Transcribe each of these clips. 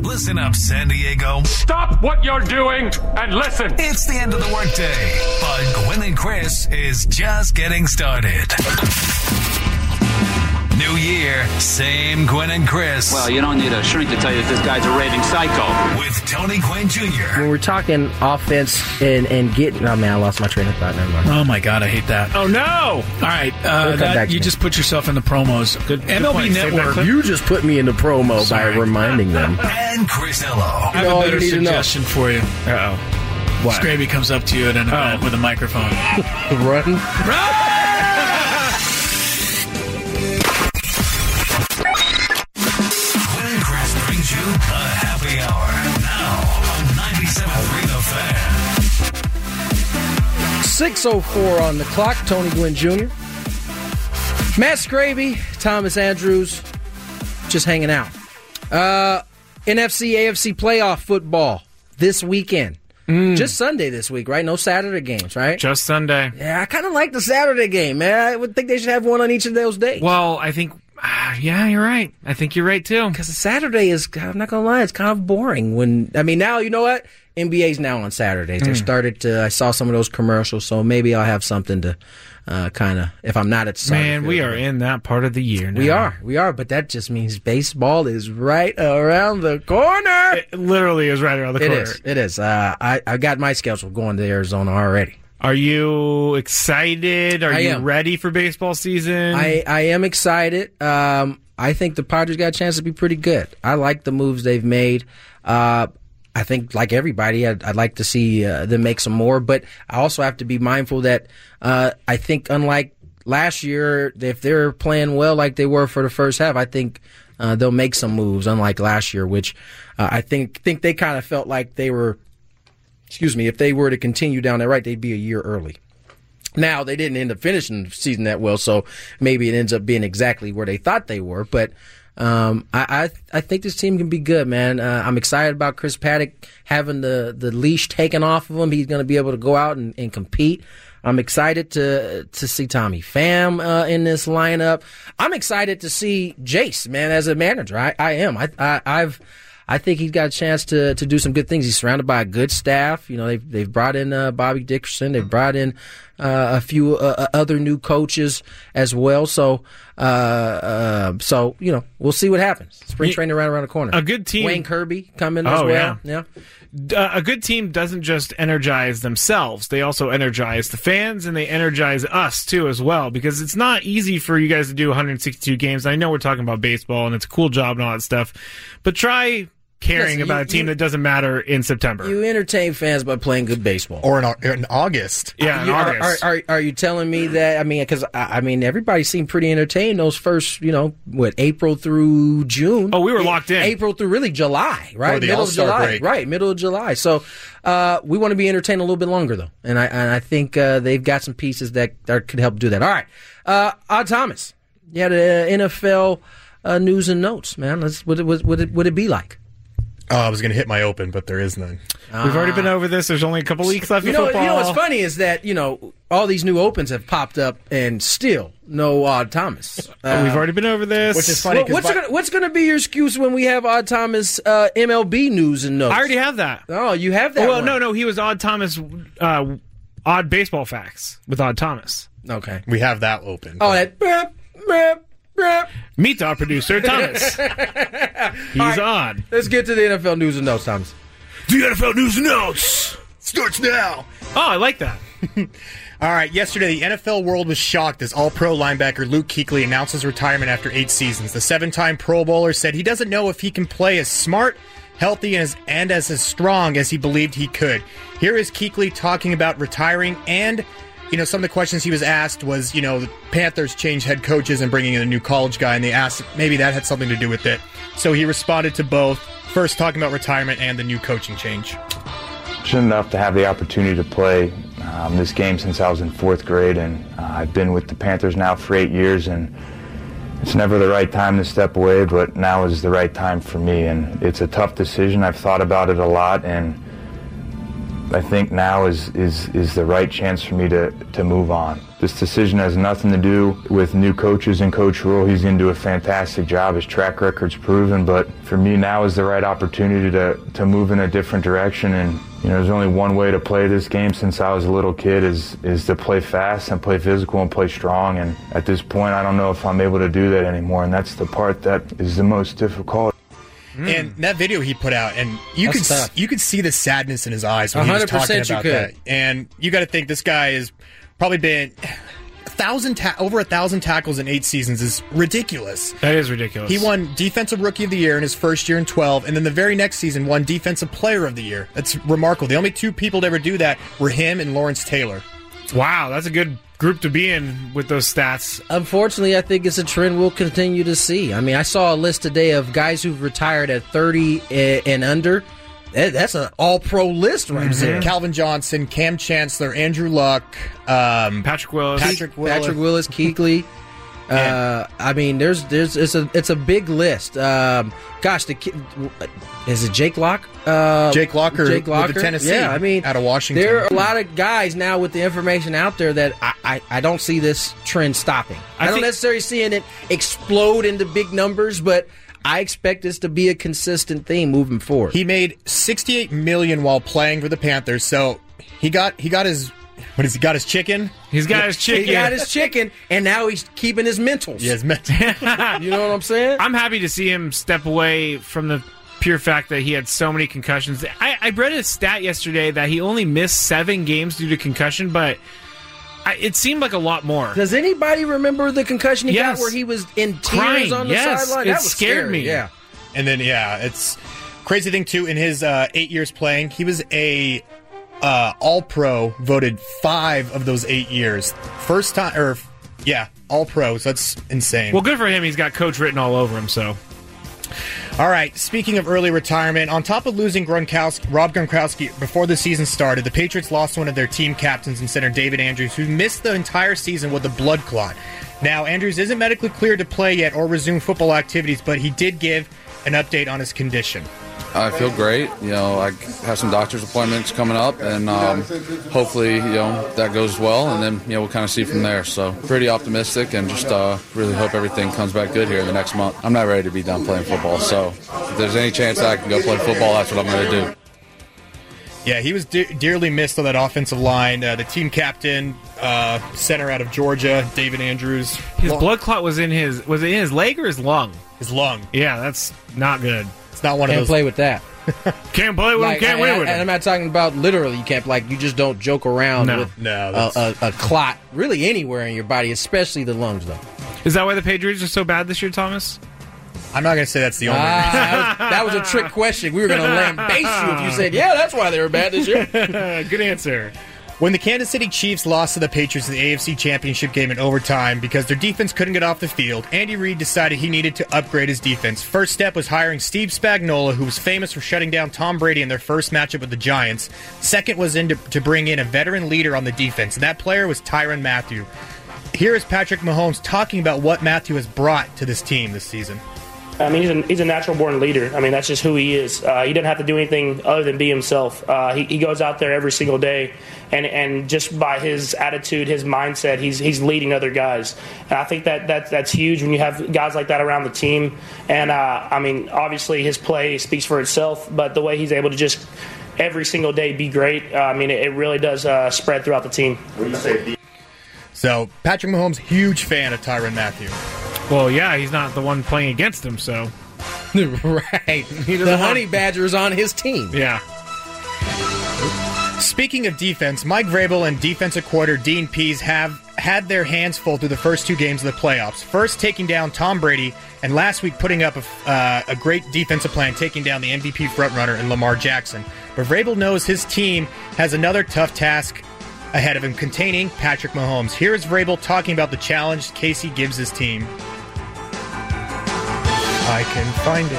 Listen up, San Diego. Stop what you're doing and listen. It's the end of the workday, but Gwynn and Chris is just getting started. New year, same Gwynn and Chris. Well, you don't need a shrink to tell you that this guy's a raving psycho. With Tony Gwynn Jr. When we're talking offense and getting... Oh, man, I lost my train of thought. Never mind. Oh, my God, I hate that. Oh, no! All right, you just put yourself in the promos. Good MLB point. Network. You just put me in the promo by reminding them. And Chris Ello. I have a better suggestion for you. Uh-oh. What? Scraby comes up to you at an event with a microphone. Run. Run! Brings you the happy hour now on 97.3 The Fan. 6:04 on the clock. Tony Gwynn Jr. Matt Scraby, Thomas Andrews, just hanging out. NFC, AFC playoff football this weekend. Just Sunday this week, right? No Saturday games, right? Just Sunday. Yeah, I kind of like the Saturday game, man. I would think they should have one on each of those days. Well, I think... yeah, you're right. I think you're right, too. Because Saturday is, I'm not going to lie, it's kind of boring. Now, you know what? NBA's now on Saturdays. They started to, I saw some of those commercials, so maybe I'll have something to kind of, if I'm not at Saturday. Man, we are in that part of the year now. We are, but that just means baseball is right around the corner. It literally is right around the corner. It is. I got my schedule going to Arizona already. Are you excited? Are you am. ready for baseball season? I am excited. I think the Padres got a chance to be pretty good. I like the moves they've made. I think, like everybody, I'd like to see them make some more. But I also have to be mindful that I think, unlike last year, if they're playing well like they were for the first half, I think they'll make some moves, unlike last year, which I think they kind of felt like they were... if they were to continue down that right, they'd be a year early. Now, they didn't end up finishing the season that well, so maybe it ends up being exactly where they thought they were. But I think this team can be good, man. I'm excited about Chris Paddock having the leash taken off of him. He's going to be able to go out and compete. I'm excited to see Tommy Pham in this lineup. I'm excited to see Jace, man, as a manager. I am. I think he's got a chance to do some good things. He's surrounded by a good staff. You know, they've brought in Bobby Dickerson. They've brought in a few other new coaches as well. So you know, we'll see what happens. Spring training right around the corner. A good team. Wayne Kirby coming as well. Yeah. A good team doesn't just energize themselves. They also energize the fans, and they energize us, too, as well, because it's not easy for you guys to do 162 games. I know we're talking about baseball, and it's a cool job and all that stuff, but try caring about a team that doesn't matter in September. You entertain fans by playing good baseball. Or in August. Yeah, in August. Are you telling me that, because everybody seemed pretty entertained those first, April through June. Oh, we were locked in. April through really July, right? Or the All-Star break. Right, middle of July. So we want to be entertained a little bit longer, though. And I think they've got some pieces that could help do that. All right. Odd Thomas, you had NFL news and notes, man. What would it be like? I was going to hit my open, but there is none. We've already been over this. There's only a couple weeks left of football. You know what's funny is that, all these new opens have popped up and still no Odd Thomas. We've already been over this. Which is funny. What's going to be your excuse when we have Odd Thomas MLB news and notes? I already have that. Oh, you have that? Well, no. He was Odd Thomas, Odd Baseball Facts with Odd Thomas. Okay. We have that open. Oh, that... Meet our producer, Thomas. He's on. Let's get to the NFL news and notes, Thomas. The NFL news and notes starts now. Oh, I like that. All right, yesterday the NFL world was shocked as All-Pro linebacker Luke Kuechly announced his retirement after 8 seasons. The 7-time Pro Bowler said he doesn't know if he can play as smart, healthy, and as strong as he believed he could. Here is Kuechly talking about retiring and... some of the questions he was asked was, the Panthers changed head coaches and bringing in a new college guy, and they asked if maybe that had something to do with it. So he responded to both, first talking about retirement and the new coaching change. It's enough to have the opportunity to play this game since I was in 4th grade, and I've been with the Panthers now for 8 years, and it's never the right time to step away, but now is the right time for me, and it's a tough decision. I've thought about it a lot, and I think now is the right chance for me to move on. This decision has nothing to do with new coaches and Coach Rule. He's going to do a fantastic job. His track record's proven, but for me now is the right opportunity to move in a different direction. And there's only one way to play this game since I was a little kid is to play fast and play physical and play strong. And at this point, I don't know if I'm able to do that anymore, and that's the part that is the most difficult. And that video he put out, and you could see the sadness in his eyes when he was talking about that. And you got to think this guy has probably been over 1,000 tackles in 8 seasons is ridiculous. That is ridiculous. He won Defensive Rookie of the Year in his first year in 12, and then the very next season won Defensive Player of the Year. That's remarkable. The only 2 people to ever do that were him and Lawrence Taylor. Wow, that's a good group to be in with those stats. Unfortunately, I think it's a trend we'll continue to see. I mean, I saw a list today of guys who've retired at 30 and under. That's an all-pro list right there. Calvin Johnson, Cam Chancellor, Andrew Luck, Patrick Willis, Kuechly. I mean, it's a big list. Is it Jake Locker? Jake Locker with the Tennessee. Yeah, I mean, out of Washington. There are a lot of guys now with the information out there that I don't see this trend stopping. I don't necessarily see it explode into big numbers, but I expect this to be a consistent theme moving forward. He made $68 million while playing for the Panthers, so he got his. What has he got? His chicken? He's got his chicken. He got his chicken, and now he's keeping his mentals. Yeah, his mentals. You know what I'm saying? I'm happy to see him step away from the pure fact that he had so many concussions. I read a stat yesterday that he only missed 7 games due to concussion, but it seemed like a lot more. Does anybody remember the concussion he got where he was in tears crying on the sideline? That was scared me. Yeah. And then, it's crazy thing, too, in his 8 years playing, he was a All-Pro, voted 5 of those 8 years. First time, All-Pro, so that's insane. Well, good for him. He's got coach written all over him, so. All right, speaking of early retirement, on top of losing Rob Gronkowski before the season started, the Patriots lost one of their team captains and center David Andrews, who missed the entire season with a blood clot. Now, Andrews isn't medically cleared to play yet or resume football activities, but he did give an update on his condition. I feel great. I have some doctor's appointments coming up, and hopefully, that goes well, and then, we'll kind of see from there. So pretty optimistic, and just really hope everything comes back good here in the next month. I'm not ready to be done playing football, so if there's any chance that I can go play football, that's what I'm going to do. Yeah, he was dearly missed on that offensive line. The team captain, center out of Georgia, David Andrews. His blood clot was in his leg or his lung? His lung. Yeah, that's not good. It's not one of those. Can't play with that. Can't play with him, can't win with him. And I'm not talking about literally. You can't, you just don't joke around with a clot really anywhere in your body, especially the lungs, though. Is that why the Patriots are so bad this year, Thomas? I'm not going to say that's the only reason. That was a trick question. We were going to lambaste you if you said, yeah, that's why they were bad this year. Good answer. When the Kansas City Chiefs lost to the Patriots in the AFC Championship game in overtime because their defense couldn't get off the field, Andy Reid decided he needed to upgrade his defense. First step was hiring Steve Spagnuolo, who was famous for shutting down Tom Brady in their first matchup with the Giants. Second was to bring in a veteran leader on the defense, and that player was Tyrann Mathieu. Here is Patrick Mahomes talking about what Mathieu has brought to this team this season. I mean, he's a natural-born leader. I mean, that's just who he is. He doesn't have to do anything other than be himself. He goes out there every single day, and just by his attitude, his mindset, he's leading other guys. And I think that's huge when you have guys like that around the team. And, I mean, obviously his play speaks for itself, but the way he's able to just every single day be great, I mean, it really does spread throughout the team. So, Patrick Mahomes, huge fan of Tyrann Mathieu. Well, yeah, he's not the one playing against him, so. Right. The Honey Badger is on his team. Yeah. Speaking of defense, Mike Vrabel and defensive coordinator Dean Pease have had their hands full through the first 2 games of the playoffs. First, taking down Tom Brady, and last week putting up a great defensive plan, taking down the MVP frontrunner in Lamar Jackson. But Vrabel knows his team has another tough task ahead of him, containing Patrick Mahomes. Here is Vrabel talking about the challenge Casey gives his team. I can find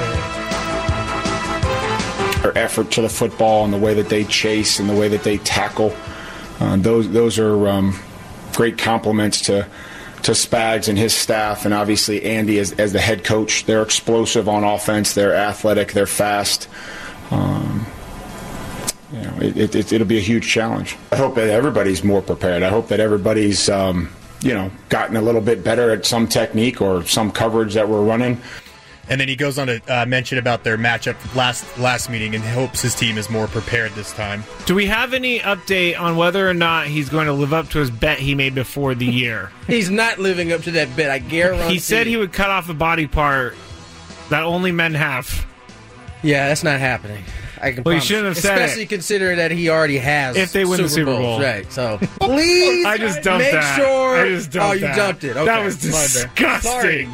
it. Their effort to the football and the way that they chase and the way that they tackle, those are great compliments to Spags and his staff, and obviously Andy as the head coach. They're explosive on offense. They're athletic. They're fast. You know, it'll be a huge challenge. I hope that everybody's more prepared. I hope that everybody's, gotten a little bit better at some technique or some coverage that we're running. And then he goes on to mention about their matchup last meeting and hopes his team is more prepared this time. Do we have any update on whether or not he's going to live up to his bet he made before the year? He's not living up to that bet, I guarantee. He said he would cut off a body part that only men have. Yeah, that's not happening. I can well, promise. You shouldn't have said Especially considering that he already has if they win the Super Bowl. Right, so please I just dumped make that. sure. I just dumped you dumped it. Okay. That was disgusting.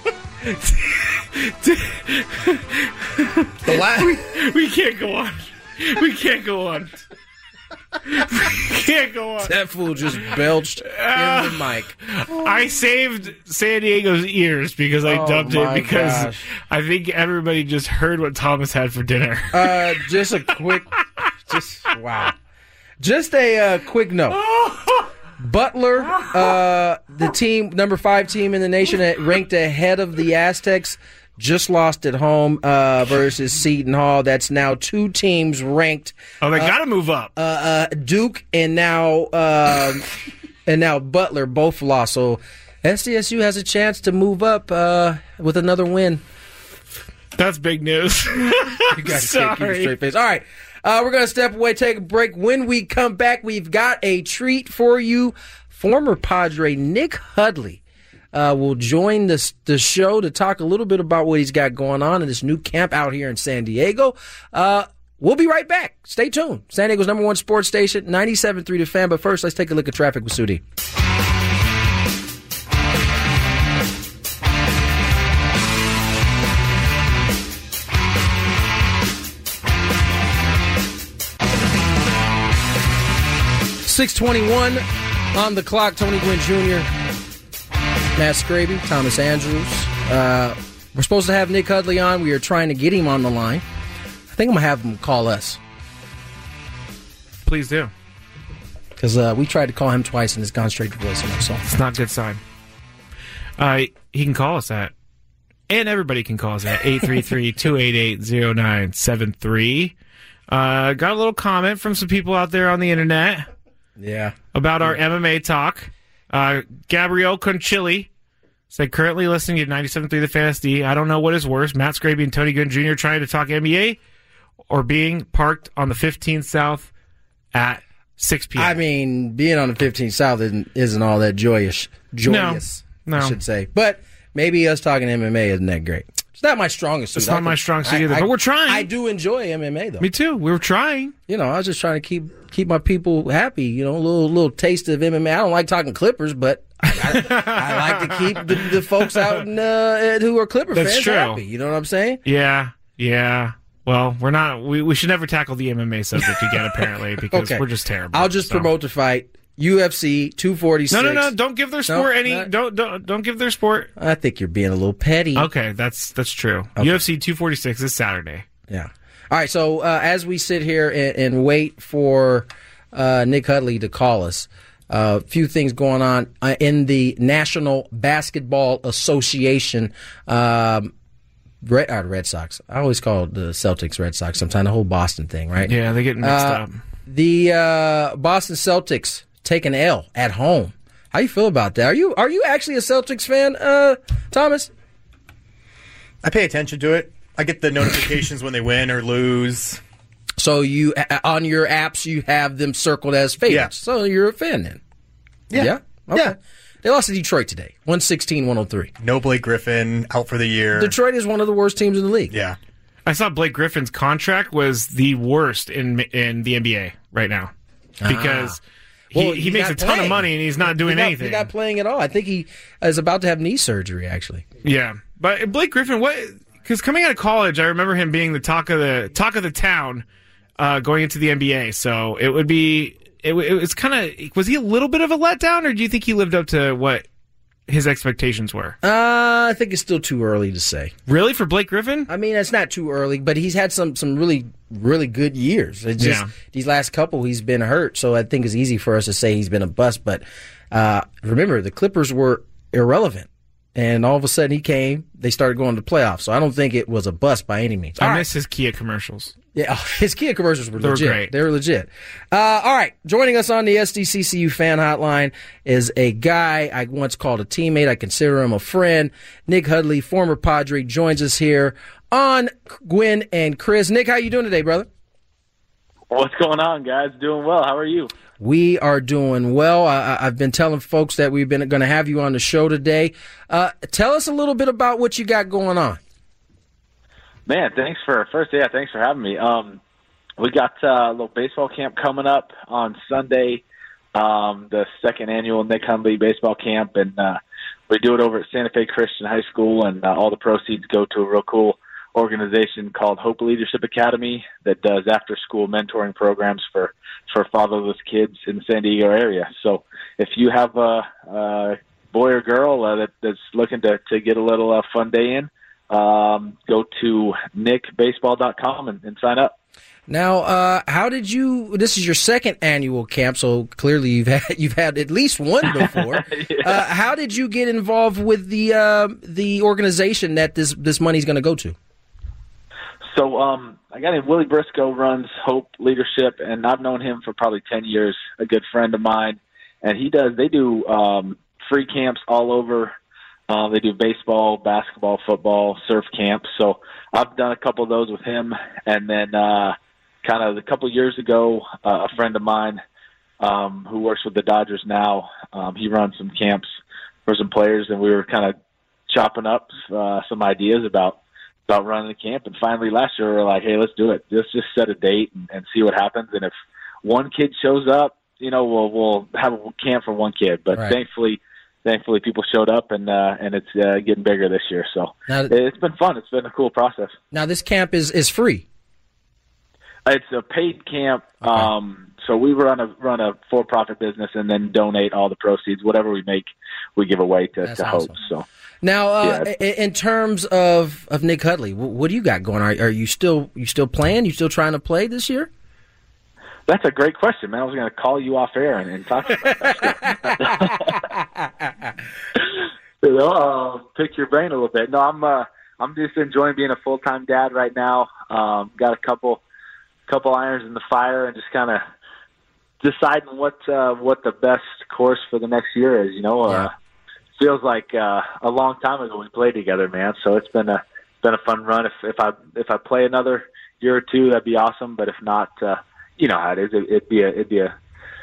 We can't go on. We can't go on. We can't go on. That fool just belched in the mic. I saved San Diego's ears because I dumped it because I think everybody just heard what Thomas had for dinner. Just a quick, wow. Just a quick note. Butler, the team, number 5 team in the nation, ranked ahead of the Aztecs, just lost at home versus Seton Hall. That's now 2 teams ranked. Oh, they got to move up. Duke and now Butler both lost. So SDSU has a chance to move up with another win. That's big news. You guys can't keep a straight face. All right. We're going to step away, take a break. When we come back, we've got a treat for you. Former Padre Nick Hudley will join the show to talk a little bit about what he's got going on in this new camp out here in San Diego. We'll be right back. Stay tuned. San Diego's number 1 sports station, 97.3 The Fan. But first, let's take a look at traffic with Sudi. .621 on the clock. Tony Gwynn Jr., Matt Scraby, Thomas Andrews. We're supposed to have Nick Hudley on. We are trying to get him on the line. I think I'm going to have him call us. Please do. Because we tried to call him twice and it's gone straight to voicemail. So it's not a good sign. He can call us at, and everybody can call us at 833-288-0973. Got a little comment from some people out there on the internet. Yeah. About our MMA talk. Gabrielle Conchilli said, currently listening to 97.3 The Fan SD. I don't know what is worse, Matt Scraby and Tony Gwynn Jr. trying to talk NBA or being parked on the 15th South at 6 p.m. I mean, being on the 15th South isn't all that joyous, no. I should say. But maybe us talking MMA isn't that great. It's not my strongest suit. It's not my strong suit either, but we're trying. I do enjoy MMA, though. Me too. We were trying. You know, I was just trying to keep my people happy. You know, a little taste of MMA. I don't like talking Clippers, but I like to keep the folks out who are Clipper fans happy. You know what I'm saying? Yeah. Well, we're not. We should never tackle the MMA subject again, apparently, because we're just terrible. I'll just promote the fight. UFC 246. No! Don't give their sport Don't give their sport. I think you're being a little petty. Okay, that's true. Okay. UFC 246 is Saturday. Yeah. All right. So as we sit here and wait for Nick Hudley to call us, a few things going on in the National Basketball Association. Red Sox. I always call the Celtics Red Sox. Sometimes the whole Boston thing, right? Yeah, they get mixed up. The Boston Celtics take an L at home. How you feel about that? Are you actually a Celtics fan, Thomas? I pay attention to it. I get the notifications when they win or lose. So you on your apps you have them circled as favorites. Yeah. So you're a fan then. Yeah. Okay. Yeah. They lost to Detroit today, 116-103. No Blake Griffin, out for the year. Detroit is one of the worst teams in the league. Yeah. I saw Blake Griffin's contract was the worst in the NBA right now because he makes a ton of money and he's not doing anything. He's not playing at all. I think he is about to have knee surgery, actually. Yeah, but Blake Griffin, because coming out of college, I remember him being the talk of the town going into the NBA. So it would be it's kind of, was he a little bit of a letdown, or do you think he lived up to what his expectations were? I think it's still too early to say. Really, for Blake Griffin? I mean, it's not too early, but he's had some really, really good years. It's just these last couple, he's been hurt, so I think it's easy for us to say he's been a bust. But remember, the Clippers were irrelevant and all of a sudden he came. They started going to the playoffs. So I don't think it was a bust by any means. I miss his Kia commercials. Yeah, his Kia commercials were legit. Great. They were legit. All right, joining us on the SDCCU fan hotline is a guy I once called a teammate. I consider him a friend. Nick Hudley, former Padre, joins us here on Gwen and Chris. Nick, how you doing today, brother? What's going on, guys? Doing well. How are you? We are doing well. I've been telling folks that we've been going to have you on the show today. Tell us a little bit about what you got going on. Man, thanks for having me. We got a little baseball camp coming up on Sunday, the second annual Nick Hundley baseball camp, and we do it over at Santa Fe Christian High School, and all the proceeds go to a real cool organization called Hope Leadership Academy that does after-school mentoring programs for fatherless kids in the San Diego area. So if you have a boy or girl that's looking to get a little fun day in, go to nickbaseball.com and sign up. Now, how did you? This is your second annual camp, so clearly you've had at least one before. Yeah. How did you get involved with the organization that this money's going to go to? So, a guy named Willie Briscoe runs Hope Leadership, and I've known him for probably 10 years. A good friend of mine, and they do free camps all over. They do baseball, basketball, football, surf camps. So I've done a couple of those with him. And then kind of a couple of years ago, a friend of mine who works with the Dodgers now, he runs some camps for some players, and we were kind of chopping up some ideas about running a camp. And finally last year we were like, hey, let's do it. Let's just set a date and see what happens. And if one kid shows up, we'll have a camp for one kid. But right. Thankfully, people showed up, and it's getting bigger this year. So now, it's been fun. It's been a cool process. Now, this camp is free. It's a paid camp. Okay. So we run a for-profit business and then donate all the proceeds. Whatever we make, we give away to awesome. Hope. So now, in terms of Nick Hudley, what do you got going on? Are you still playing? You still trying to play this year? That's a great question, man. I was going to call you off air and talk about that. Pick your brain a little bit. No, I'm just enjoying being a full-time dad right now. Got a couple irons in the fire and just kind of deciding what the best course for the next year is. Feels like a long time ago we played together, man. So it's been a fun run. If I play another year or two, that'd be awesome. But if not, you know how it is. It'd be a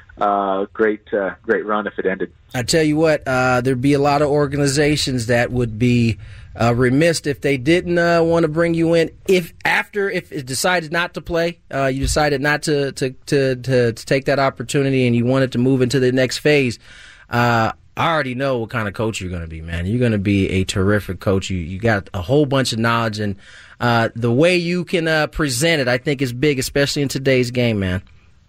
great run if it ended. I tell you what, there'd be a lot of organizations that would be remiss if they didn't want to bring you in. If it decided not to play, you decided not to take that opportunity, and you wanted to move into the next phase. I already know what kind of coach you're going to be, man. You're going to be a terrific coach. You got a whole bunch of knowledge, and the way you can present it, I think, is big, especially in today's game, man.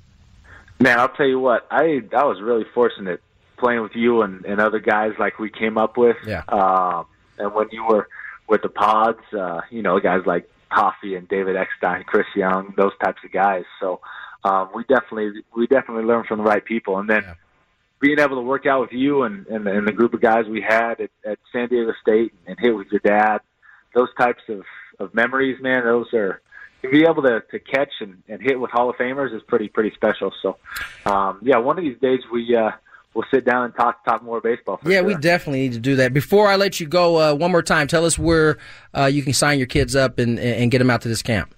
Man, I'll tell you what, I was really fortunate playing with you and other guys like we came up with. Yeah. And when you were with the Pods, guys like Hoffy and David Eckstein, Chris Young, those types of guys. So we definitely learned from the right people. And then being able to work out with you and the group of guys we had at San Diego State and hit with your dad, those types of memories, man, those are – to be able to catch and hit with Hall of Famers is pretty special. So, one of these days we'll sit down and talk more baseball. Yeah, sure. We definitely need to do that. Before I let you go, one more time, tell us where you can sign your kids up and get them out to this camp.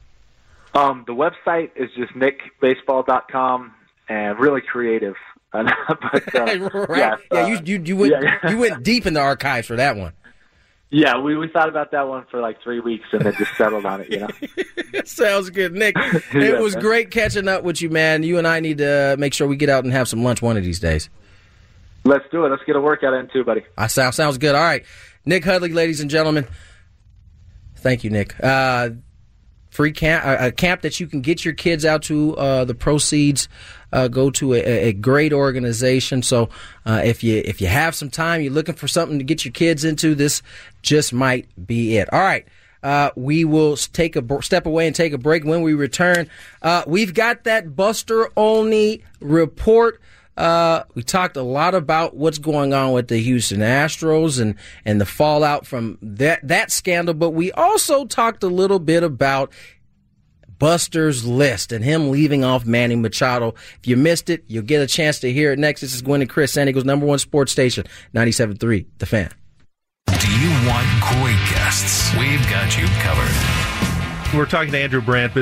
The website is just nickbaseball.com, and really creative. But, right. You went deep in the archives for that one. Yeah, we thought about that one for like 3 weeks and then just settled on it, Sounds good, Nick. It was great catching up with you, man. You and I need to make sure we get out and have some lunch one of these days. Let's do it. Let's get a workout in too, buddy. Sounds good. All right. Nick Hudley, ladies and gentlemen. Thank you, Nick. Free camp, a camp that you can get your kids out to. The proceeds go to a great organization. So if you have some time, you're looking for something to get your kids into, this just might be it. All right. We will take a step away and take a break. When we return, we've got that Buster Olney report. We talked a lot about what's going on with the Houston Astros and the fallout from that scandal, but we also talked a little bit about Buster's List and him leaving off Manny Machado. If you missed it, you'll get a chance to hear it next. This is Gwen and Chris, San Diego's #1 sports station, 97.3 The Fan. Do you want great guests? We've got you covered. We're talking to Andrew Brandt.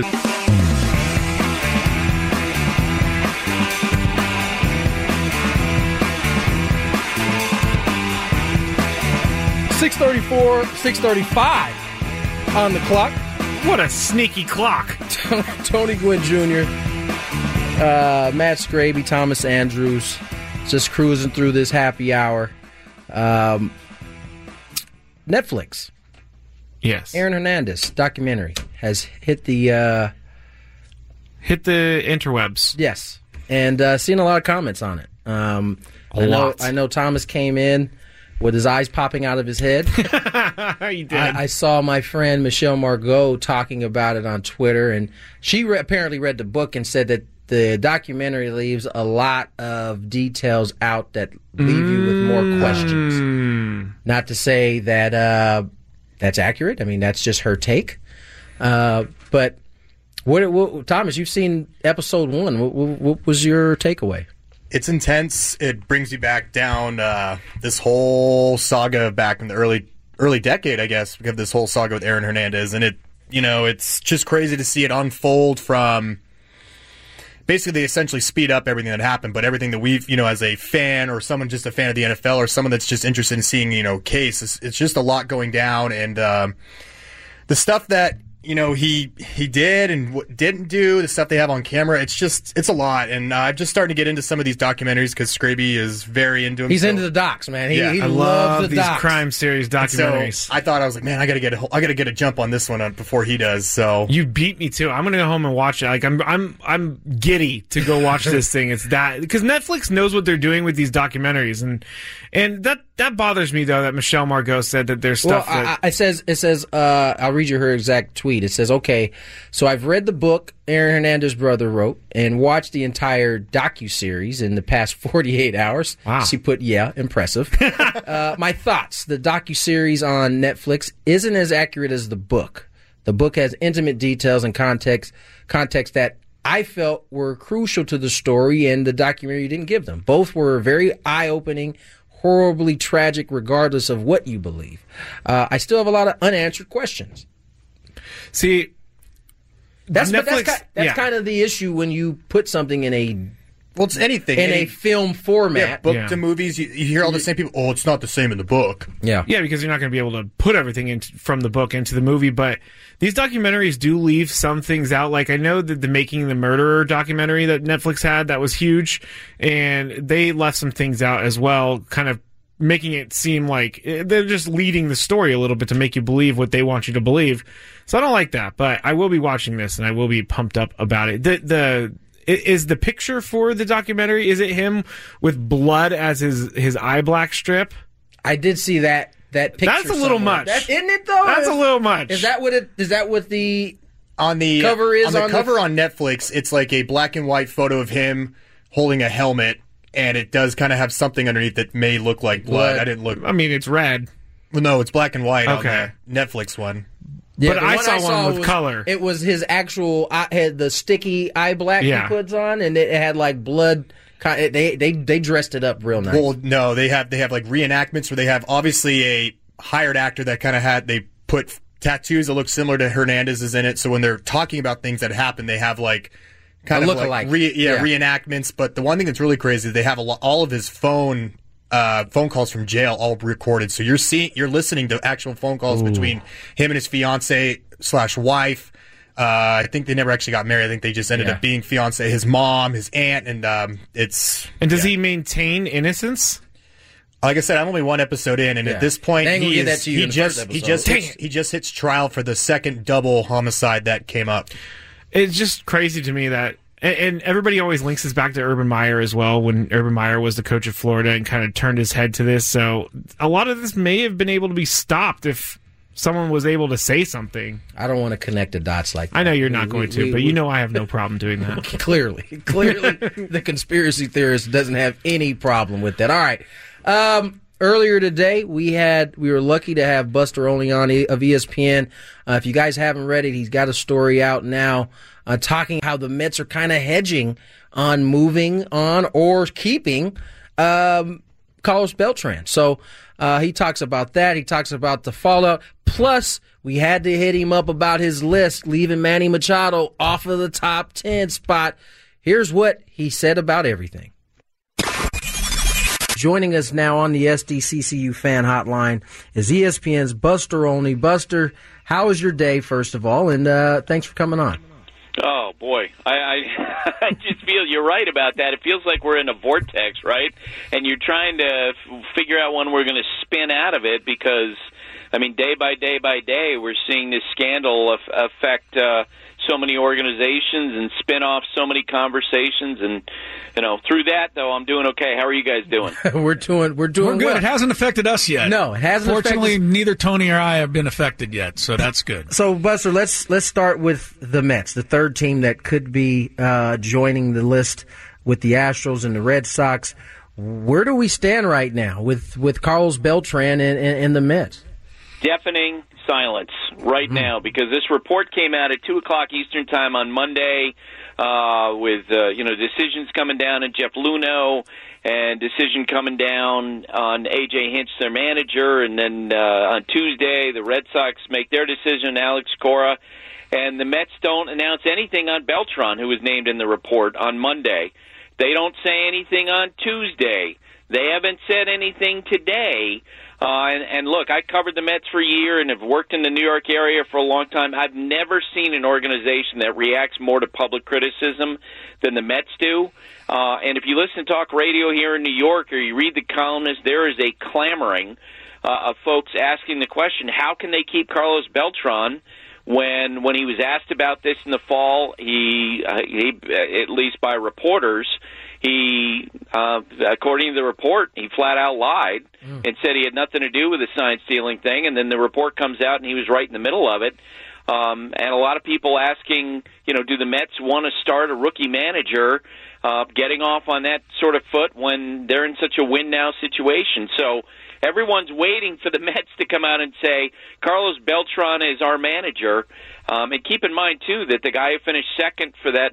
6:34, 6:35 on the clock. What a sneaky clock. Tony Gwynn Jr., Matt Scraby, Thomas Andrews, just cruising through this happy hour. Netflix. Yes. Aaron Hernandez documentary has hit the interwebs. Yes. And seen a lot of comments on it. I know Thomas came in with his eyes popping out of his head. He did. I saw my friend Michelle Margot talking about it on Twitter, and she apparently read the book and said that the documentary leaves a lot of details out that leave you with more questions. Not to say that that's accurate. I mean, that's just her take. But what, Thomas, you've seen episode 1. What was your takeaway? It's intense. It brings you back down this whole saga back in the early decade, I guess. We have this whole saga with Aaron Hernandez, and it's just crazy to see it unfold from. Basically, they essentially speed up everything that happened, but everything that we've, as a fan or someone just a fan of the NFL or someone that's just interested in seeing, case, it's just a lot going down, and the stuff that he did and didn't do, the stuff they have on camera, it's a lot. And I'm just starting to get into some of these documentaries because Scraby is very into them. He's into the docs, man. He I loves love the these docs. crime series documentaries. So I was like, man, I gotta get a jump on this one before he does. So you beat me too. I'm gonna go home and watch it. Like I'm giddy to go watch this thing. It's that because Netflix knows what they're doing with these documentaries, and that bothers me though that Michelle Margot said that there's stuff. Well, it says I'll read you her exact tweet. It says, okay, so I've read the book Aaron Hernandez's brother wrote and watched the entire docuseries in the past 48 hours. Wow. She put, yeah, impressive. My thoughts, the docuseries on Netflix isn't as accurate as the book. The book has intimate details and context that I felt were crucial to the story, and the documentary didn't give them. Both were very eye-opening, horribly tragic, regardless of what you believe. I still have a lot of unanswered questions. See, that's Netflix, kind of the issue when you put something in it's anything in a film format. Yeah, book to movies, you hear all the same people. Oh, it's not the same in the book. Yeah, because you're not going to be able to put everything from the book into the movie. But these documentaries do leave some things out. Like I know that the Making the Murderer documentary that Netflix had, that was huge, and they left some things out as well, kind of making it seem like they're just leading the story a little bit to make you believe what they want you to believe. So I don't like that, but I will be watching this and I will be pumped up about it. Is the picture for the documentary, is it him with blood as his eye black strip? I did see that picture. That's a little much. Isn't it though? That's a little much. Is that what the on the cover is? On the cover on Netflix, it's like a black and white photo of him holding a helmet. And it does kind of have something underneath that may look like blood. I didn't look. I mean, it's red. Well, no, it's black and white on Okay. the Netflix one. Yeah, but I saw one with color. It was his actual. Had the sticky eye black he puts on, and it had like blood. They dressed it up real nice. Well, no, they have like reenactments where they have obviously a hired actor that kind of they put tattoos that look similar to Hernandez's in it. So when they're talking about things that happened, they have like. Kind of like reenactments, but the one thing that's really crazy is they have all of his phone calls from jail all recorded. So you're listening to actual phone calls between him and his fiance/wife. I think they never actually got married. I think they just ended up being fiance. His mom, his aunt, and it's. And does he maintain innocence? Like I said, I'm only one episode in, and at this point, he just hits trial for the second double homicide that came up. It's just crazy to me that, and everybody always links this back to Urban Meyer as well, when Urban Meyer was the coach of Florida and kind of turned his head to this. So a lot of this may have been able to be stopped if someone was able to say something. I don't want to connect the dots like that. I know you're not going to, but you know I have no problem doing that. Clearly, the conspiracy theorist doesn't have any problem with that. All right. Earlier today, we were lucky to have Buster Olney on of ESPN. If you guys haven't read it, he's got a story out now talking how the Mets are kind of hedging on moving on or keeping Carlos Beltran. So he talks about that. He talks about the fallout. Plus, we had to hit him up about his list, leaving Manny Machado off of the top 10 spot. Here's what he said about everything. Joining us now on the SDCCU fan hotline is ESPN's Buster Olney. Buster, how was your day, first of all, and thanks for coming on. Oh, boy. I just feel you're right about that. It feels like we're in a vortex, right? And you're trying to figure out when we're going to spin out of it because, I mean, day by day, we're seeing this scandal affect so many organizations and spin off so many conversations. And, you know, through that, though, I'm doing okay. How are you guys doing? We're doing good. Well. It hasn't affected us yet. No, it hasn't. Fortunately, neither Tony or I have been affected yet, so that's good. So, Buster, let's start with the Mets, the third team that could be joining the list with the Astros and the Red Sox. Where do we stand right now with Carlos Beltran and the Mets? Deafening silence right now because this report came out at 2 o'clock Eastern time on Monday with decisions coming down on Jeff Luhnow and decision coming down on A.J. Hinch, their manager, and then on Tuesday the Red Sox make their decision, Alex Cora, and the Mets don't announce anything on Beltran, who was named in the report on Monday. They don't say anything on Tuesday. They haven't said anything today. And look, I covered the Mets for a year and have worked in the New York area for a long time. I've never seen an organization that reacts more to public criticism than the Mets do. And if you listen to talk radio here in New York or you read the columnists, there is a clamoring of folks asking the question, how can they keep Carlos Beltran? When he was asked about this in the fall, he at least by reporters, he, according to the report, he flat out lied and said he had nothing to do with the sign-stealing thing, and then the report comes out and he was right in the middle of it. And a lot of people asking, do the Mets want to start a rookie manager getting off on that sort of foot when they're in such a win-now situation? So everyone's waiting for the Mets to come out and say, Carlos Beltran is our manager. And keep in mind, too, that the guy who finished second for that,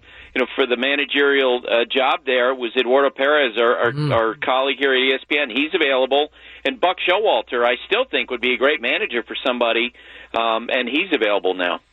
for the managerial job there was Eduardo Perez, our colleague here at ESPN. He's available. And Buck Showalter, I still think, would be a great manager for somebody, and he's available now.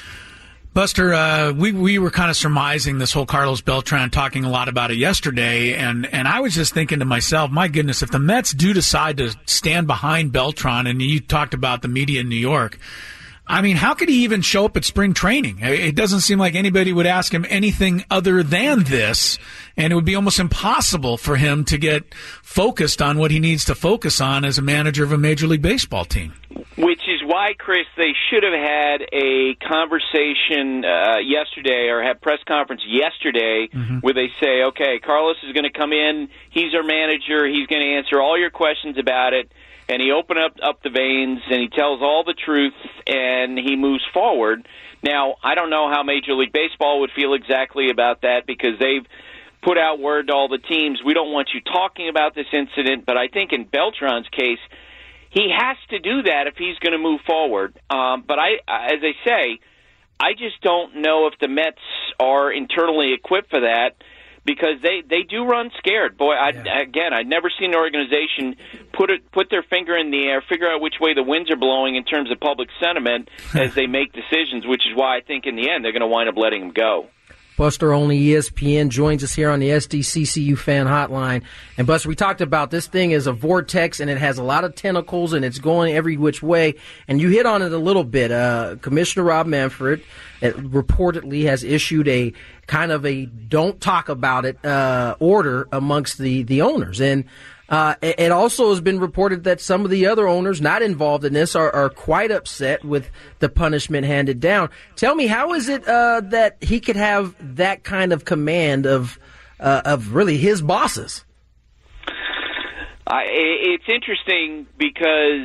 Buster, we were kind of surmising this whole Carlos Beltran, talking a lot about it yesterday, and I was just thinking to myself, my goodness, if the Mets do decide to stand behind Beltran, and you talked about the media in New York, I mean, how could he even show up at spring training? It doesn't seem like anybody would ask him anything other than this, and it would be almost impossible for him to get focused on what he needs to focus on as a manager of a Major League Baseball team. Which is why, Chris, they should have had a conversation yesterday or had press conference yesterday where they say, okay, Carlos is going to come in, he's our manager, he's going to answer all your questions about it, and he opened up the veins, and he tells all the truth, and he moves forward. Now, I don't know how Major League Baseball would feel exactly about that because they've put out word to all the teams, we don't want you talking about this incident, but I think in Beltran's case, he has to do that if he's going to move forward. But as I say, I just don't know if the Mets are internally equipped for that because they do run scared. Boy, I'd never seen an organization put their finger in the air, figure out which way the winds are blowing in terms of public sentiment as they make decisions, which is why I think in the end they're going to wind up letting him go. Buster Olney, ESPN, joins us here on the SDCCU fan hotline. And Buster, we talked about this thing is a vortex, and it has a lot of tentacles, and it's going every which way. And you hit on it a little bit. Commissioner Rob Manfred reportedly has issued a kind of a don't talk about it order amongst the owners. And it also has been reported that some of the other owners not involved in this are quite upset with the punishment handed down. Tell me, how is it that he could have that kind of command of really his bosses? It's interesting because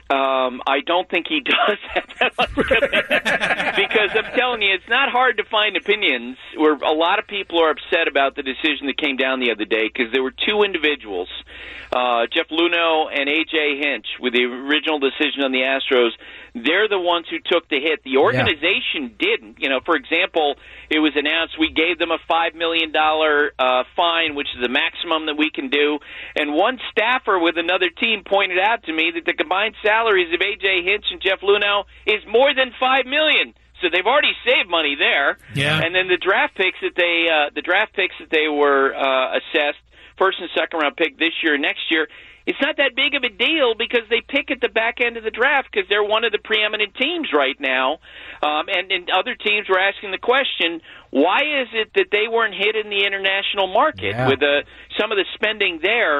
I don't think he does have that much commitment. Because I'm telling you, it's not hard to find opinions where a lot of people are upset about the decision that came down the other day because there were two individuals, Jeff Luhnow and A.J. Hinch, with the original decision on the Astros. They're the ones who took the hit. The organization didn't. You know, for example, it was announced we gave them a $5 million fine, which is the maximum that we can do. And one staffer with another team pointed out to me that the combined salaries of A.J. Hinch and Jeff Luhnow is more than $5 million. So they've already saved money there. Yeah. And then the draft picks that they were assessed, first and second round pick this year and next year, it's not that big of a deal because they pick at the back end of the draft because they're one of the preeminent teams right now. And other teams were asking the question, why is it that they weren't hit in the international market with some of the spending there?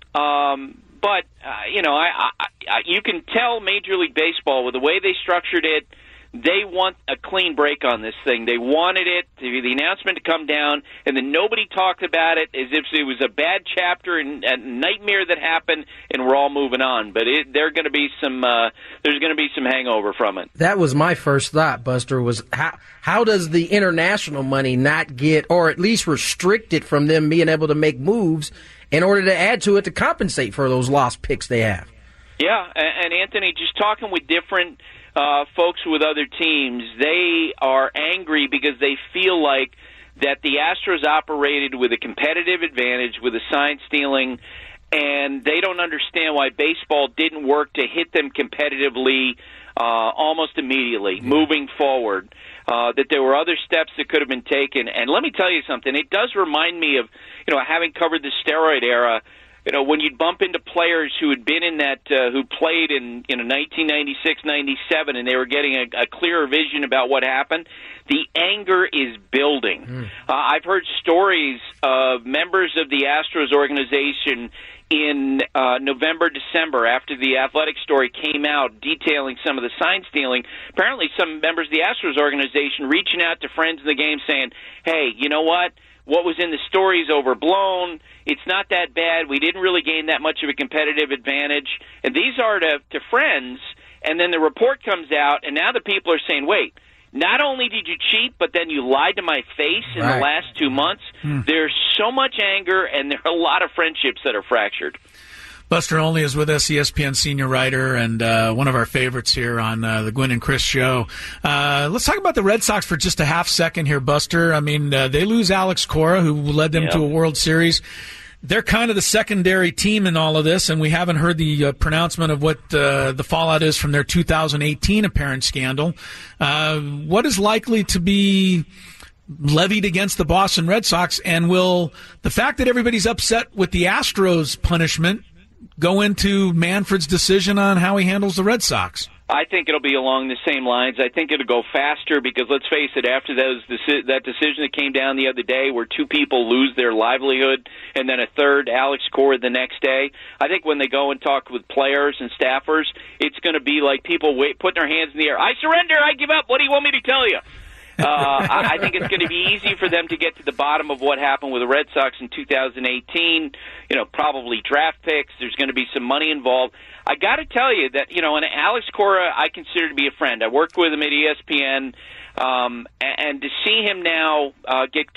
But you can tell Major League Baseball with the way they structured it, they want a clean break on this thing. They wanted the announcement to come down, and then nobody talked about it as if it was a bad chapter and a nightmare that happened, and we're all moving on. But there's going to be some hangover from it. That was my first thought, Buster, was how does the international money not get, or at least restrict it from them being able to make moves in order to add to it to compensate for those lost picks they have? Yeah, and Anthony, just talking with different folks with other teams, they are angry because they feel like that the Astros operated with a competitive advantage with the sign stealing, and they don't understand why baseball didn't work to hit them competitively almost immediately, moving forward, that there were other steps that could have been taken. And let me tell you something, it does remind me of, having covered the steroid era, when you'd bump into players who had been in that, who played in 1996, 97, and they were getting a clearer vision about what happened, the anger is building. I've heard stories of members of the Astros organization in November, December, after the Athletic story came out detailing some of the sign stealing. Apparently some members of the Astros organization reaching out to friends in the game saying, hey, you know what? What was in the story is overblown. It's not that bad. We didn't really gain that much of a competitive advantage. And these are to friends, and then the report comes out, and now the people are saying, wait, not only did you cheat, but then you lied to my face in the last 2 months. There's so much anger, and there are a lot of friendships that are fractured. Buster Olney is with us, ESPN senior writer, and one of our favorites here on the Gwynn and Chris show. Let's talk about the Red Sox for just a half second here, Buster. I mean, they lose Alex Cora, who led them to a World Series. They're kind of the secondary team in all of this, and we haven't heard the pronouncement of what the fallout is from their 2018 apparent scandal. What is likely to be levied against the Boston Red Sox, and will the fact that everybody's upset with the Astros punishment go into Manfred's decision on how he handles the Red Sox? I think it'll be along the same lines. I think it'll go faster because, let's face it, after that decision that came down the other day where two people lose their livelihood and then a third, Alex Cora, the next day, I think when they go and talk with players and staffers, it's going to be like people putting their hands in the air. I surrender. I give up. What do you want me to tell you? I think it's going to be easy for them to get to the bottom of what happened with the Red Sox in 2018. Probably draft picks. There's going to be some money involved. I got to tell you that, and Alex Cora I consider to be a friend. I worked with him at ESPN, and to see him now get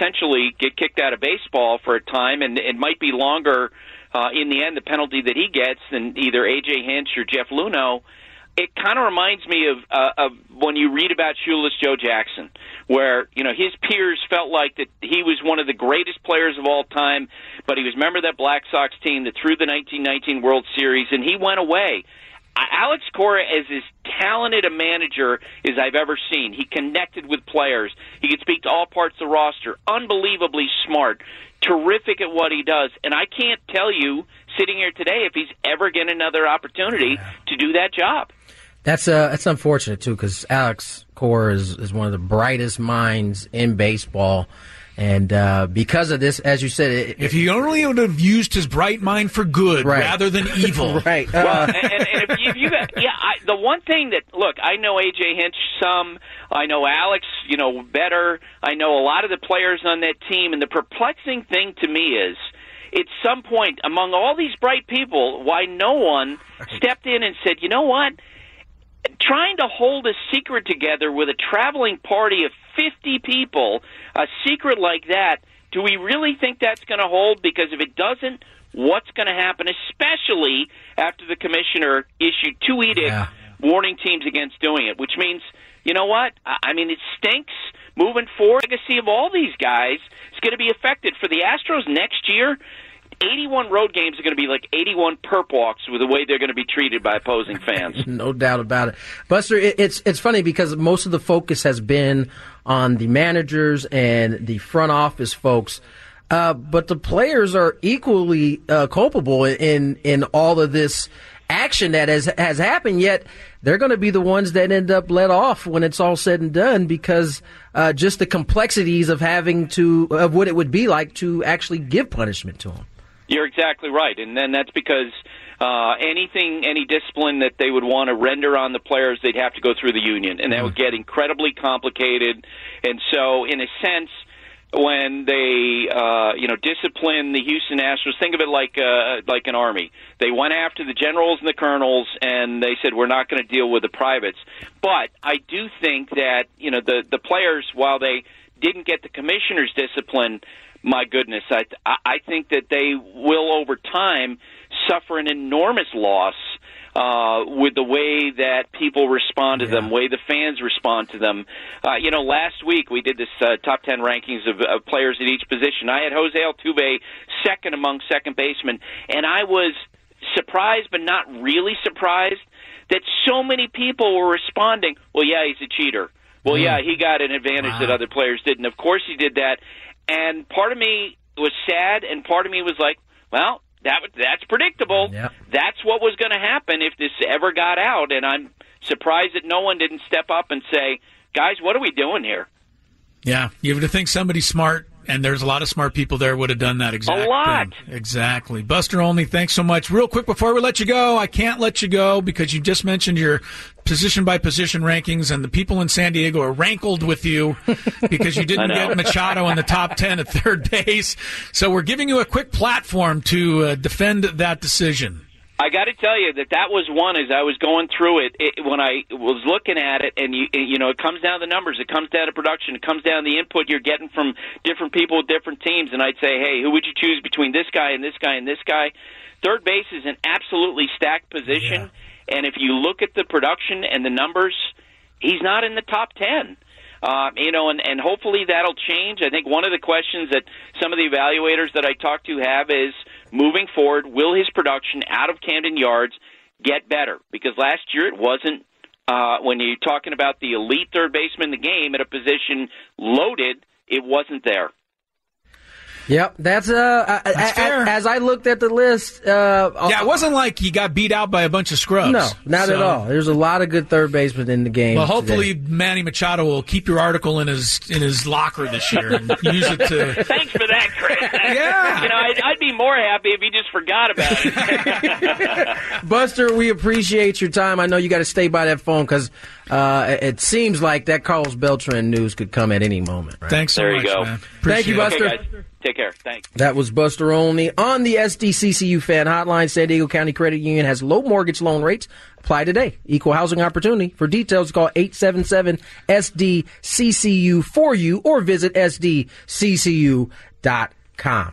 kicked out of baseball for a time, and it might be longer in the end, the penalty that he gets, than either A.J. Hinch or Jeff Luhnow. It kind of reminds me of when you read about Shoeless Joe Jackson, where his peers felt like that he was one of the greatest players of all time, but he was a member of that Black Sox team that threw the 1919 World Series, and he went away. Alex Cora is as talented a manager as I've ever seen. He connected with players. He could speak to all parts of the roster. Unbelievably smart. Terrific at what he does. And I can't tell you, sitting here today, if he's ever getting another opportunity to do that job. That's unfortunate, too, because Alex Cora is one of the brightest minds in baseball. And because of this, as you said... if he only would have used his bright mind for good rather than evil. Right. Well, and if you got... the one thing that... Look, I know A.J. Hinch some. I know Alex, better. I know a lot of the players on that team. And the perplexing thing to me is at some point, among all these bright people, why no one stepped in and said, you know what? Trying to hold a secret together with a traveling party of 50 people, a secret like that, do we really think that's going to hold? Because if it doesn't, what's going to happen, especially after the commissioner issued 2 edicts warning teams against doing it, which means, you know what? I mean, it stinks. Moving forward, the legacy of all these guys is going to be affected. For the Astros next year, 81 road games are going to be like 81 perp walks with the way they're going to be treated by opposing fans. No doubt about it. Buster, it's funny because most of the focus has been on the managers and the front office folks, but the players are equally culpable in all of this action that has happened, yet they're going to be the ones that end up let off when it's all said and done because just the complexities of of what it would be like to actually give punishment to them. You're exactly right, and then that's because any discipline that they would want to render on the players, they'd have to go through the union, and that would get incredibly complicated. And so, in a sense, when they discipline the Houston Astros, think of it like an army. They went after the generals and the colonels, and they said, we're not going to deal with the privates. But I do think that the players, while they didn't get the commissioner's discipline, my goodness, I think that they will over time suffer an enormous loss with the way that people respond to them, way the fans respond to them. Last week we did this top 10 rankings of players at each position. I had Jose Altuve second among second basemen, and I was surprised but not really surprised that so many people were responding, well, yeah, he's a cheater. Well, yeah, he got an advantage that other players didn't. Of course he did that. And part of me was sad, and part of me was like, well, that's predictable. Yep. That's what was going to happen if this ever got out, and I'm surprised that no one didn't step up and say, guys, what are we doing here? Yeah, you have to think somebody smart, and there's a lot of smart people there would have done that exact thing. A lot. Exactly. Buster Olney, thanks so much. Real quick before we let you go, I can't let you go because you just mentioned your position-by-position rankings, and the people in San Diego are rankled with you because you didn't get Machado in the top 10 at third base. So we're giving you a quick platform to defend that decision. I got to tell you that was one as I was going through it when I was looking at it, and it comes down to the numbers, it comes down to production, it comes down to the input you're getting from different people with different teams, and I'd say, hey, who would you choose between this guy and this guy and this guy? Third base is an absolutely stacked position, and if you look at the production and the numbers, he's not in the top 10. And hopefully that'll change. I think one of the questions that some of the evaluators that I talk to have is, moving forward, will his production out of Camden Yards get better? Because last year it wasn't, when you're talking about the elite third baseman in the game at a position loaded, it wasn't there. Yep, that's fair. As I looked at the list, it wasn't like he got beat out by a bunch of scrubs. No, not at all. There's a lot of good third basemen in the game. Well, hopefully Manny Machado will keep your article in his locker this year and use it to. Thanks for that, Chris. Yeah, I'd be more happy if you just forgot about it. Buster, we appreciate your time. I know you got to stay by that phone because it seems like that Carlos Beltran news could come at any moment. Right? Thanks so much, go. Man. Thank you, Buster. Okay, guys. Take care. Thanks. That was Buster Olney on the SDCCU Fan Hotline. San Diego County Credit Union has low mortgage loan rates. Apply today. Equal housing opportunity. For details, call 877-SDCCU for you or visit sdccu.com.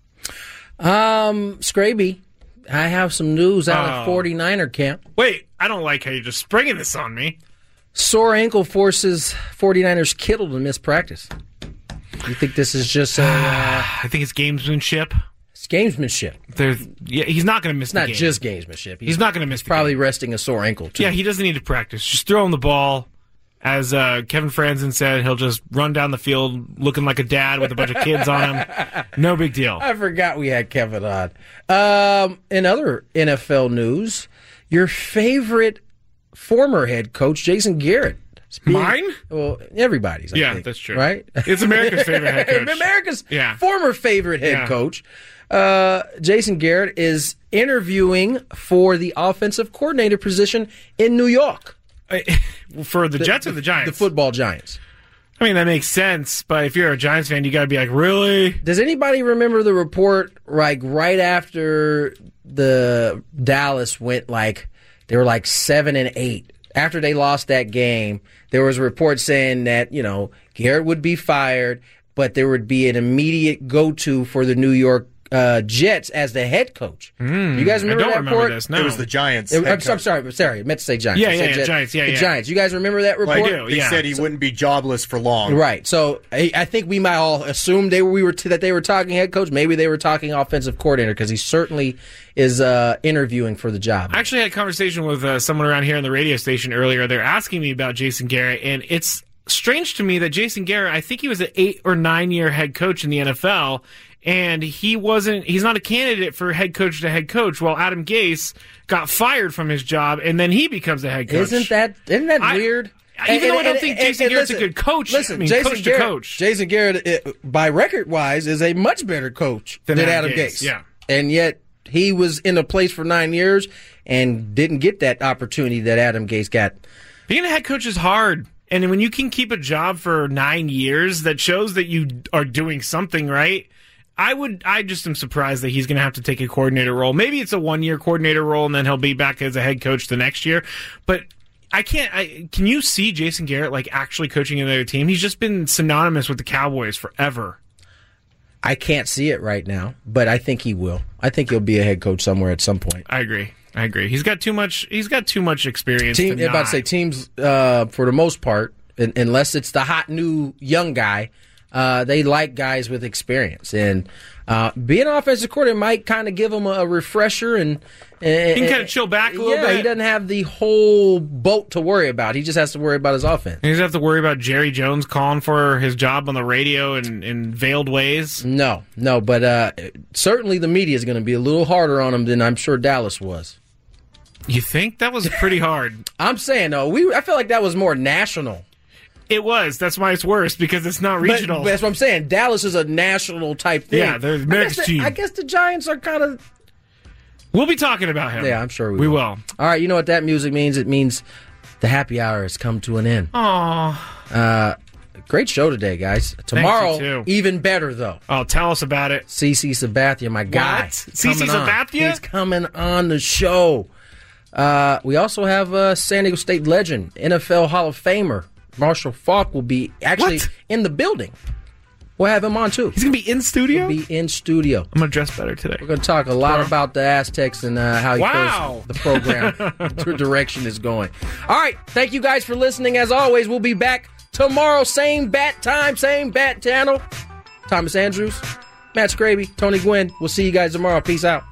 Scraby, I have some news out of 49er camp. Wait, I don't like how you're just springing this on me. Sore ankle forces 49ers Kittle to miss practice. You think this is just I think it's gamesmanship. It's gamesmanship. He's not going to miss the game. It's not just gamesmanship. He's not going to miss the probably game. Resting a sore ankle, too. Yeah, he doesn't need to practice. Just throw him the ball. As Kevin Franzen said, he'll just run down the field looking like a dad with a bunch of kids on him. No big deal. I forgot we had Kevin on. In other NFL news, your favorite former head coach, Jason Garrett. Mine? Well, everybody's. I think, that's true. Right? It's America's favorite head coach. America's former favorite head coach. Jason Garrett is interviewing for the offensive coordinator position in New York. For the Jets or the Giants? The football Giants. I mean, that makes sense, but if you're a Giants fan, you got to be like, really? Does anybody remember the report, like, right after the Dallas went, like, they were like 7-8? After they lost that game, there was a report saying that, you know, Garrett would be fired, but there would be an immediate go-to for the New York Jets as the head coach. You guys remember that report? This, no. It was the Giants. I'm sorry, I meant to say Giants. Giants. The Giants. You guys remember that report? Well, I do. They said he wouldn't be jobless for long. Right. So I think we might all assume that they were talking head coach. Maybe they were talking offensive coordinator because he certainly is interviewing for the job. I actually had a conversation with someone around here on the radio station earlier. They're asking me about Jason Garrett, and it's strange to me that Jason Garrett, I think he was an 8 or 9 year head coach in the NFL, and he's not a candidate for head coach to head coach. Well, Adam Gase got fired from his job, and then he becomes a head coach. Isn't that weird? Even though I don't think Jason Garrett's a good coach, Jason Garrett, by record-wise, is a much better coach than Adam Gase. Yeah. And yet he was in a place for 9 years and didn't get that opportunity that Adam Gase got. Being a head coach is hard. And when you can keep a job for 9 years, that shows that you are doing something right. I just am surprised that he's going to have to take a coordinator role. Maybe it's a 1 year coordinator role, and then he'll be back as a head coach the next year. But can you see Jason Garrett like actually coaching another team? He's just been synonymous with the Cowboys forever. I can't see it right now, but I think he will. I think he'll be a head coach somewhere at some point. I agree. He's got too much experience. Teams, for the most part, unless it's the hot new young guy, they like guys with experience. And being an offensive coordinator might kind of give him a refresher and he can kind of chill back a little bit. He doesn't have the whole boat to worry about. He just has to worry about his offense. He doesn't have to worry about Jerry Jones calling for his job on the radio in veiled ways. No, but certainly the media is going to be a little harder on him than I'm sure Dallas was. You think? That was pretty hard. I'm saying, though, I feel like that was more national. It was. That's why it's worse, because it's not regional. But that's what I'm saying. Dallas is a national type thing. Yeah, they're America's team. I guess the Giants are kind of... We'll be talking about him. Yeah, I'm sure we will. All right, you know what that music means? It means the happy hour has come to an end. Aww. Great show today, guys. Tomorrow, even better, though. Oh, tell us about it. CeCe Sabathia, my guy. What? CeCe Sabathia? He's coming on the show. We also have San Diego State legend, NFL Hall of Famer, Marshall Faulk will be actually in the building. We'll have him on, too. He's going to be in studio? He'll be in studio. I'm going to dress better today. We're going to talk a lot about the Aztecs and how he feels the program, the direction is going. All right. Thank you guys for listening. As always, we'll be back tomorrow. Same bat time, same bat channel. Thomas Andrews, Matt Scraby, Tony Gwynn. We'll see you guys tomorrow. Peace out.